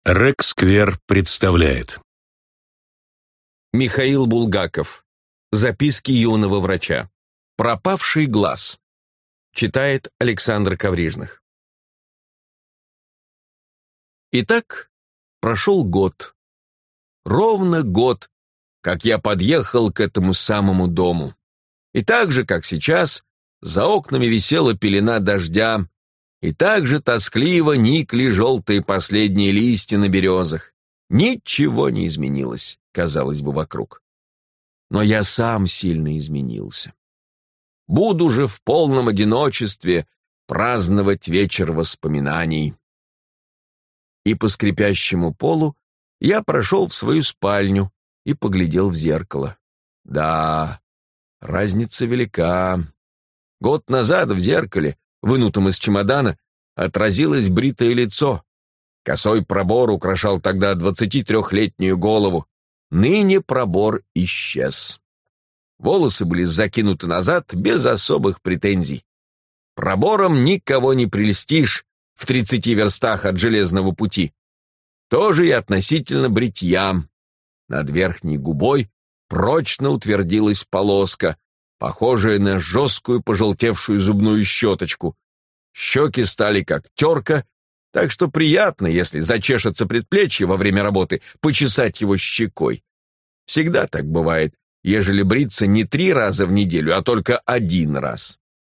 Рэк-сквер представляет. Михаил Булгаков. Записки юного врача. Пропавший глаз. Читает Александр Коврижных. Итак, прошел год. Ровно год, как я подъехал к этому самому дому. И так же, как сейчас, за окнами висела пелена дождя, и так же тоскливо никли желтые последние листья на березах. Ничего не изменилось, казалось бы, вокруг. Но я сам сильно изменился. Буду же в полном одиночестве праздновать вечер воспоминаний. И по скрипящему полу я прошел в свою спальню и поглядел в зеркало. Да, разница велика. Год назад в зеркале, вынутом из чемодана, отразилось бритое лицо. Косой пробор украшал тогда 23-летнюю голову. Ныне пробор исчез. Волосы были закинуты назад без особых претензий. Пробором никого не прельстишь в 30 верстах от железного пути. Тоже и относительно бритья. Над верхней губой прочно утвердилась полоска, похожая на жесткую пожелтевшую зубную щеточку. Щеки стали как терка, так что приятно, если зачешется предплечье во время работы, почесать его щекой. Всегда так бывает, ежели бриться не 3 раза в неделю, а только 1 раз.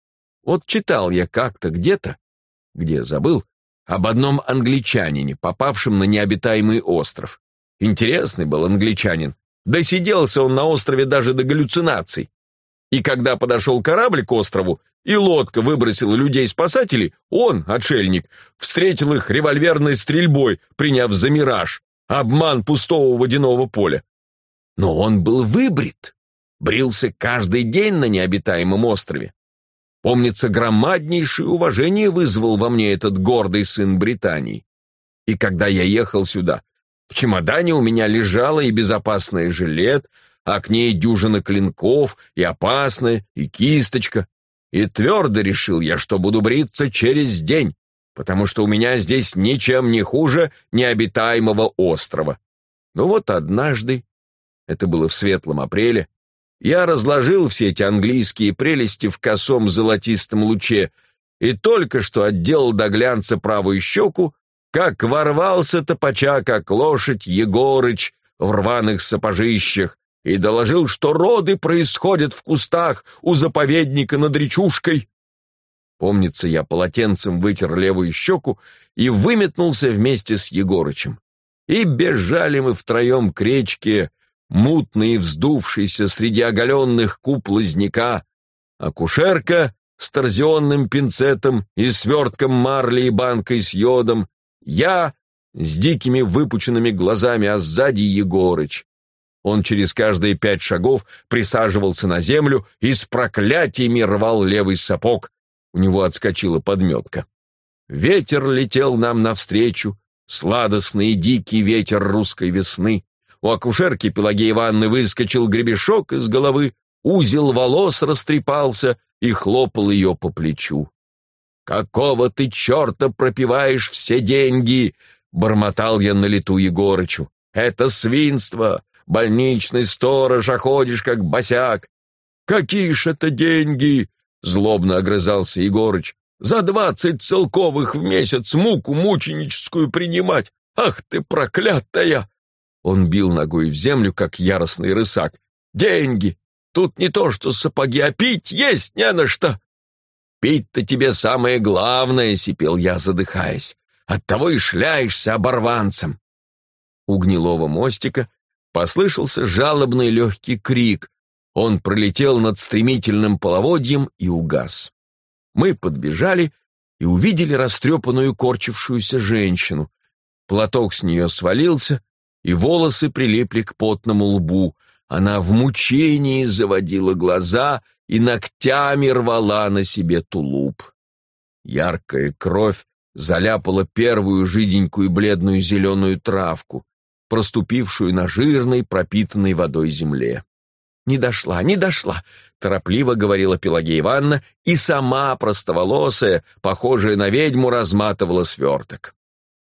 Вот читал я как-то где-то, где забыл, об одном англичанине, попавшем на необитаемый остров. Интересный был англичанин. Досиделся он на острове даже до галлюцинаций. И когда подошел корабль к острову, и лодка выбросила людей-спасателей, он, отшельник, встретил их револьверной стрельбой, приняв за мираж, обман пустого водяного поля. Но он был выбрит, брился каждый день на необитаемом острове. Помнится, громаднейшее уважение вызвал во мне этот гордый сын Британии. И когда я ехал сюда, в чемодане у меня лежала и безопасная жилет, а к ней дюжина клинков, и опасная, и кисточка. И твердо решил я, что буду бриться через день, потому что у меня здесь ничем не хуже необитаемого острова. Но вот однажды, это было в светлом апреле, я разложил все эти английские прелести в косом золотистом луче и только что отделал до глянца правую щеку, как ворвался топача, как лошадь, Егорыч в рваных сапожищах, и доложил, что роды происходят в кустах у заповедника над речушкой. Помнится, я полотенцем вытер левую щеку и выметнулся вместе с Егорычем. И бежали мы втроем к речке, мутный и вздувшийся среди оголенных куп лозняка, акушерка с торзионным пинцетом и свертком марли и банкой с йодом, я с дикими выпученными глазами, а сзади Егорыч. Он через каждые 5 шагов присаживался на землю и с проклятиями рвал левый сапог. У него отскочила подметка. Ветер летел нам навстречу, сладостный и дикий ветер русской весны. У акушерки Пелагеи Ивановны выскочил гребешок из головы, узел волос растрепался и хлопал ее по плечу. «Какого ты черта пропиваешь все деньги?» — бормотал я на лету Егорычу. «Это свинство! Больничный сторож, а ходишь как босяк!» «Какие ж это деньги?» — злобно огрызался Егорыч. «За 20 целковых в месяц муку мученическую принимать! Ах ты проклятая!» Он бил ногой в землю, как яростный рысак. «Деньги! Тут не то что сапоги, а пить есть не на что!» «Пить-то тебе самое главное!» — сипел я, задыхаясь. «Оттого и шляешься оборванцем!» У гнилого мостика послышался жалобный легкий крик. Он пролетел над стремительным половодьем и угас. Мы подбежали и увидели растрепанную корчившуюся женщину. Платок с нее свалился, и волосы прилипли к потному лбу. Она в мучении заводила глаза и ногтями рвала на себе тулуп. Яркая кровь заляпала первую жиденькую бледную зеленую травку, проступившую на жирной, пропитанной водой земле. «Не дошла, не дошла!» — торопливо говорила Пелагея Ивановна, и сама простоволосая, похожая на ведьму, разматывала сверток.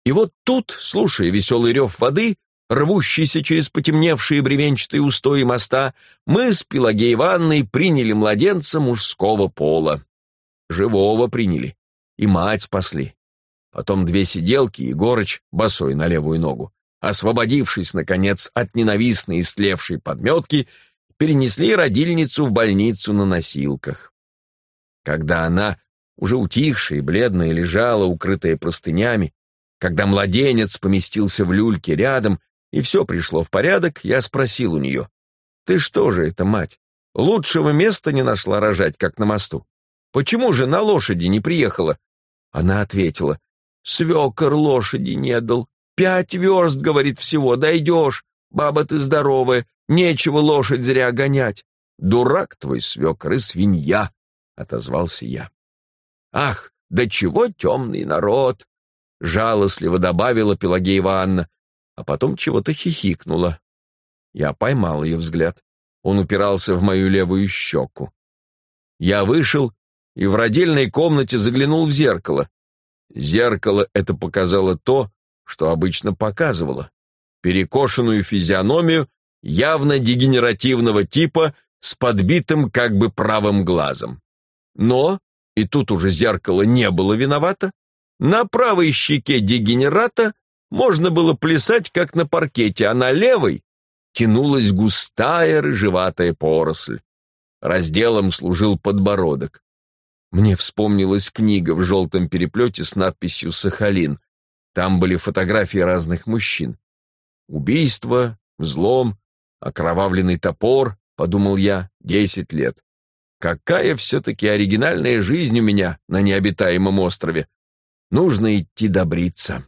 И вот тут, слушая веселый рев воды, рвущийся через потемневшие бревенчатые устои моста, мы с Пелагеей Ивановной приняли младенца мужского пола. Живого приняли, и мать спасли. Потом 2 сиделки, Егорыч, босой на левую ногу, освободившись, наконец, от ненавистной истлевшей подметки, перенесли родильницу в больницу на носилках. Когда она, уже утихшая и бледная, лежала, укрытая простынями, когда младенец поместился в люльке рядом, и все пришло в порядок, я спросил у нее: «Ты что же это, мать, лучшего места не нашла рожать, как на мосту? Почему же на лошади не приехала?» Она ответила: «Свекор лошади не дал. 5 верст, говорит, всего, дойдешь. Баба ты здоровая, нечего лошадь зря гонять». «Дурак твой свекор и свинья», — отозвался я. «Ах, да чего темный народ!» — жалостливо добавила Пелагея Ивановна, а потом чего-то хихикнула. Я поймал ее взгляд. Он упирался в мою левую щеку. Я вышел и в родильной комнате заглянул в зеркало. Зеркало это показало то, что обычно показывало: перекошенную физиономию явно дегенеративного типа с подбитым как бы правым глазом. Но, и тут уже зеркало не было виновато, на правой щеке дегенерата можно было плясать, как на паркете, а на левой тянулась густая рыжеватая поросль. Разделом служил подбородок. Мне вспомнилась книга в желтом переплете с надписью «Сахалин». Там были фотографии разных мужчин. Убийство, взлом, окровавленный топор, подумал я, 10 лет. Какая все-таки оригинальная жизнь у меня на необитаемом острове. Нужно идти добриться.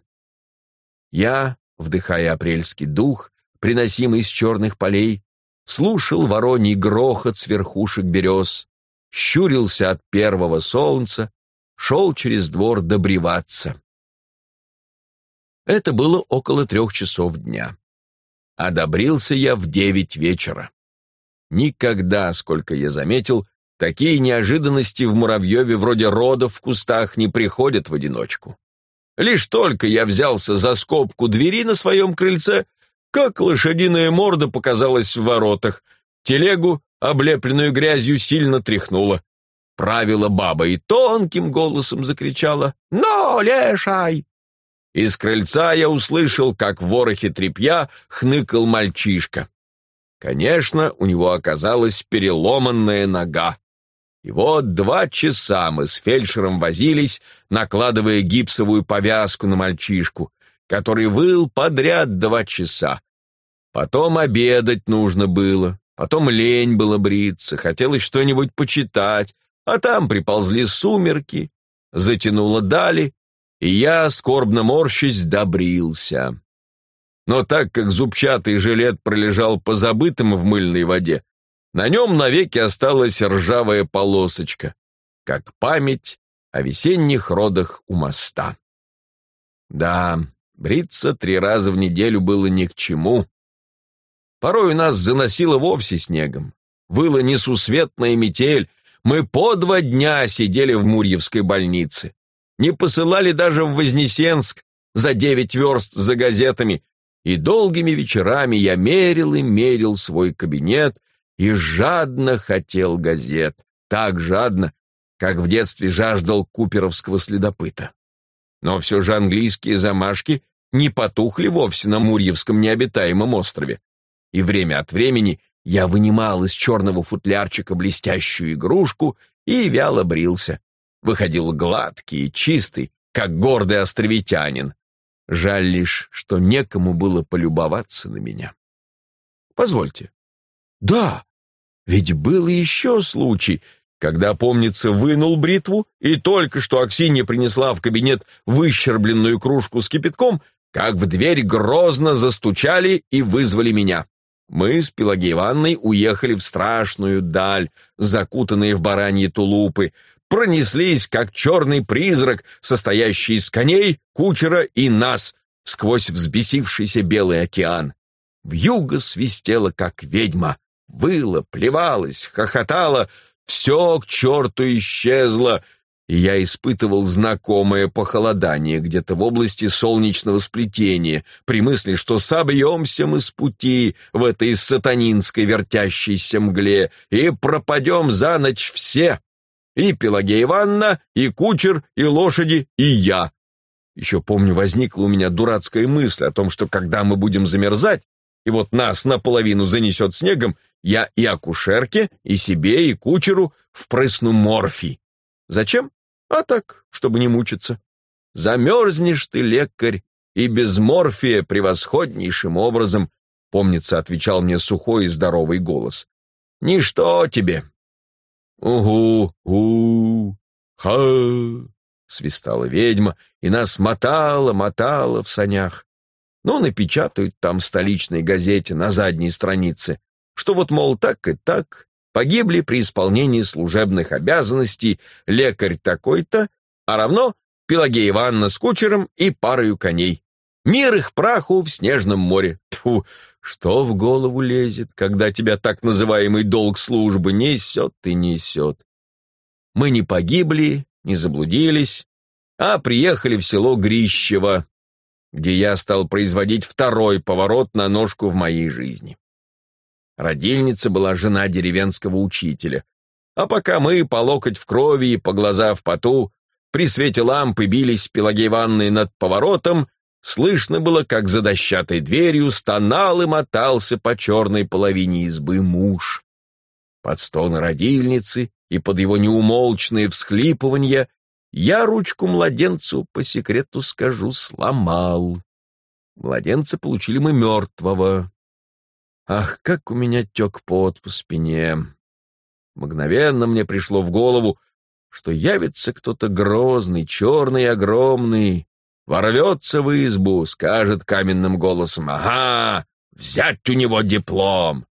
Я, вдыхая апрельский дух, приносимый из черных полей, слушал вороний грохот с верхушек берез, щурился от первого солнца, шел через двор добреваться. Это было около 3 часов дня. Одобрился я в 9 вечера. Никогда, сколько я заметил, такие неожиданности в Муравьеве вроде родов в кустах не приходят в одиночку. Лишь только я взялся за скобку двери на своем крыльце, как лошадиная морда показалась в воротах. Телегу, облепленную грязью, сильно тряхнуло. Правила баба и тонким голосом закричала: «Но, лешай!» Из крыльца я услышал, как в ворохе тряпья хныкал мальчишка. Конечно, у него оказалась переломанная нога. И вот 2 часа мы с фельдшером возились, накладывая гипсовую повязку на мальчишку, который выл подряд 2 часа. Потом обедать нужно было, потом лень было бриться, хотелось что-нибудь почитать, а там приползли сумерки, затянуло дали, и я, скорбно морщась, добрился. Но так как зубчатый жилет пролежал позабытым в мыльной воде, на нем навеки осталась ржавая полосочка, как память о весенних родах у моста. Да, бриться 3 раза в неделю было ни к чему. Порой нас заносило вовсе снегом. Выла несусветная метель, мы по 2 дня сидели в Мурьевской больнице. Не посылали даже в Вознесенск за 9 верст за газетами, и долгими вечерами я мерил и мерил свой кабинет и жадно хотел газет, так жадно, как в детстве жаждал куперовского следопыта. Но все же английские замашки не потухли вовсе на Мурьевском необитаемом острове, и время от времени я вынимал из черного футлярчика блестящую игрушку и вяло брился. Выходил гладкий и чистый, как гордый островитянин. Жаль лишь, что некому было полюбоваться на меня. Позвольте. Да, ведь был еще случай, когда, помнится, вынул бритву, и только что Аксинья принесла в кабинет выщербленную кружку с кипятком, как в дверь грозно застучали и вызвали меня. Мы с Пелагеей Ивановной уехали в страшную даль, закутанные в бараньи тулупы, пронеслись, как черный призрак, состоящий из коней, кучера и нас, сквозь взбесившийся белый океан. Вьюга свистела, как ведьма, выла, плевалась, хохотала, все к черту исчезло, и я испытывал знакомое похолодание где-то в области солнечного сплетения при мысли, что собьемся мы с пути в этой сатанинской вертящейся мгле и пропадем за ночь все, и Пелагея Ивановна, и кучер, и лошади, и я. Еще помню, возникла у меня дурацкая мысль о том, что когда мы будем замерзать, и вот нас наполовину занесет снегом, я и акушерке, и себе, и кучеру впрысну морфий. Зачем? А так, чтобы не мучиться. Замерзнешь ты, лекарь, и без морфия превосходнейшим образом, помнится, отвечал мне сухой и здоровый голос. Ничто тебе. Угу, ха, свистала ведьма, и нас мотала в санях. Ну, напечатают там в столичной газете на задней странице, что вот, мол, так и так, погибли при исполнении служебных обязанностей лекарь такой-то, а равно Пелагея Ивановна с кучером и парою коней. Мир их праху в снежном море. Тьфу, что в голову лезет, когда тебя так называемый долг службы несет и несет. Мы не погибли, не заблудились, а приехали в село Грищево, где я стал производить второй поворот на ножку в моей жизни. Родильница была жена деревенского учителя, а пока мы по локоть в крови и по глаза в поту при свете лампы бились с Пелагеей Ивановной над поворотом, слышно было, как за дощатой дверью стонал и мотался по черной половине избы муж. Под стоны родильницы и под его неумолчные всхлипывания я ручку младенцу, по секрету скажу, сломал. Младенца получили мы мертвого. Ах, как у меня тек пот по спине! Мгновенно мне пришло в голову, что явится кто-то грозный, черный и огромный, ворвется в избу, скажет каменным голосом: «Ага, взять у него диплом!»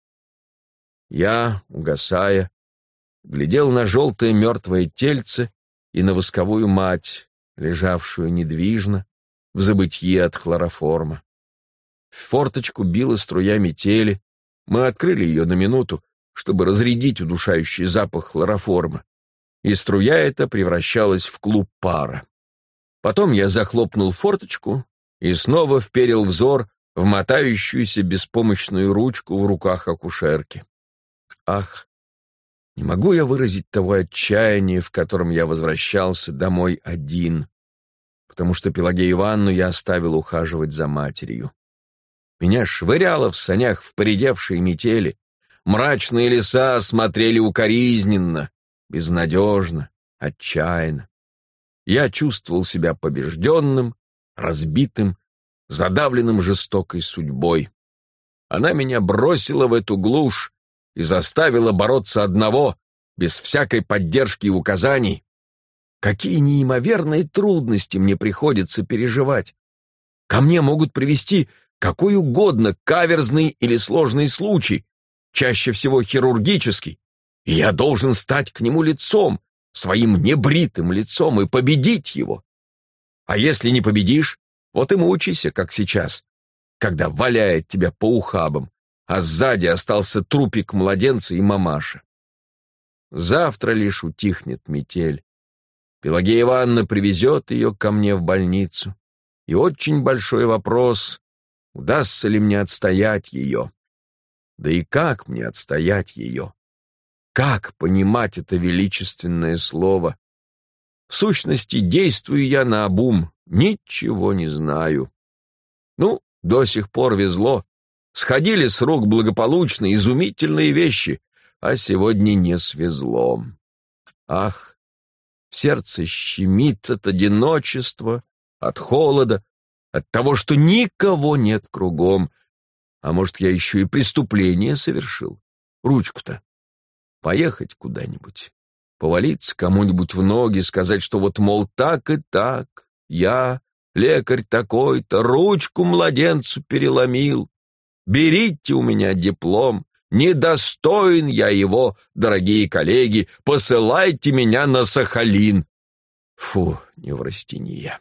Я, угасая, глядел на желтое мертвое тельце и на восковую мать, лежавшую недвижно в забытье от хлороформа. В форточку била струя метели, мы открыли ее на минуту, чтобы разрядить удушающий запах хлороформа, и струя эта превращалась в клуб пара. Потом я захлопнул форточку и снова вперил взор в мотающуюся беспомощную ручку в руках акушерки. Ах, не могу я выразить того отчаяния, в котором я возвращался домой один, потому что Пелагею Ивановну я оставил ухаживать за матерью. Меня швыряло в санях в поредевшие метели, мрачные леса смотрели укоризненно, безнадежно, отчаянно. Я чувствовал себя побежденным, разбитым, задавленным жестокой судьбой. Она меня бросила в эту глушь и заставила бороться одного, без всякой поддержки и указаний. Какие неимоверные трудности мне приходится переживать. Ко мне могут привести какой угодно каверзный или сложный случай, чаще всего хирургический, и я должен стать к нему лицом, своим небритым лицом, и победить его. А если не победишь, вот и мучайся, как сейчас, когда валяет тебя по ухабам, а сзади остался трупик младенца и мамаша. Завтра лишь утихнет метель. Пелагея Ивановна привезет ее ко мне в больницу, и очень большой вопрос, удастся ли мне отстоять ее. Да и как мне отстоять ее? Как понимать это величественное слово? В сущности, действую я наобум, ничего не знаю. Ну, до сих пор везло. Сходили с рук благополучно изумительные вещи, а сегодня не свезло. Ах, в сердце щемит от одиночества, от холода, от того, что никого нет кругом. А может, я еще и преступление совершил? Ручку-то. Поехать куда-нибудь, повалиться кому-нибудь в ноги, сказать, что вот, мол, так и так, я, лекарь такой-то, ручку младенцу переломил. Берите у меня диплом, недостоин я его, дорогие коллеги, посылайте меня на Сахалин. Фу, неврастения.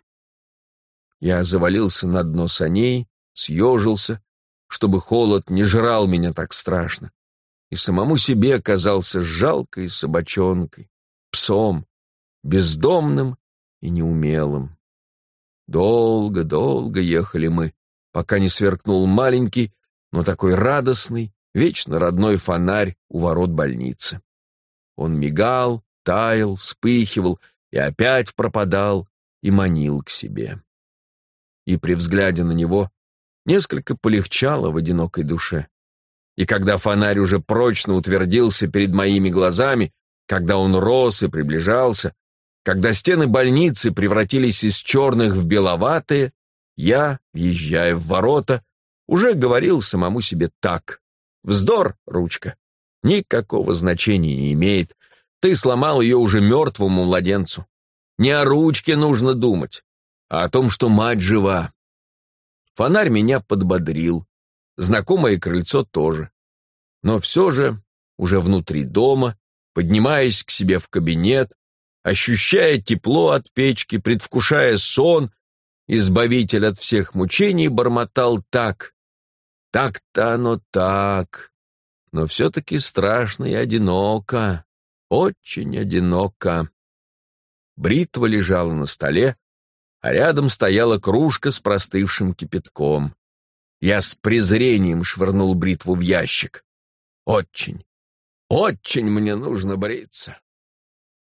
Я завалился на дно саней, съежился, чтобы холод не жрал меня так страшно, и самому себе казался жалкой собачонкой, псом, бездомным и неумелым. Долго-долго ехали мы, пока не сверкнул маленький, но такой радостный, вечно родной фонарь у ворот больницы. Он мигал, таял, вспыхивал и опять пропадал и манил к себе. И при взгляде на него несколько полегчало в одинокой душе. И когда фонарь уже прочно утвердился перед моими глазами, когда он рос и приближался, когда стены больницы превратились из черных в беловатые, я, въезжая в ворота, уже говорил самому себе так: «Вздор, ручка, никакого значения не имеет. Ты сломал ее уже мертвому младенцу. Не о ручке нужно думать, а о том, что мать жива». Фонарь меня подбодрил, знакомое крыльцо тоже. Но все же, уже внутри дома, поднимаясь к себе в кабинет, ощущая тепло от печки, предвкушая сон, избавитель от всех мучений бормотал так: «Так-то оно так, но все-таки страшно и одиноко, очень одиноко». Бритва лежала на столе, а рядом стояла кружка с простывшим кипятком. Я с презрением швырнул бритву в ящик. Очень, очень мне нужно бриться.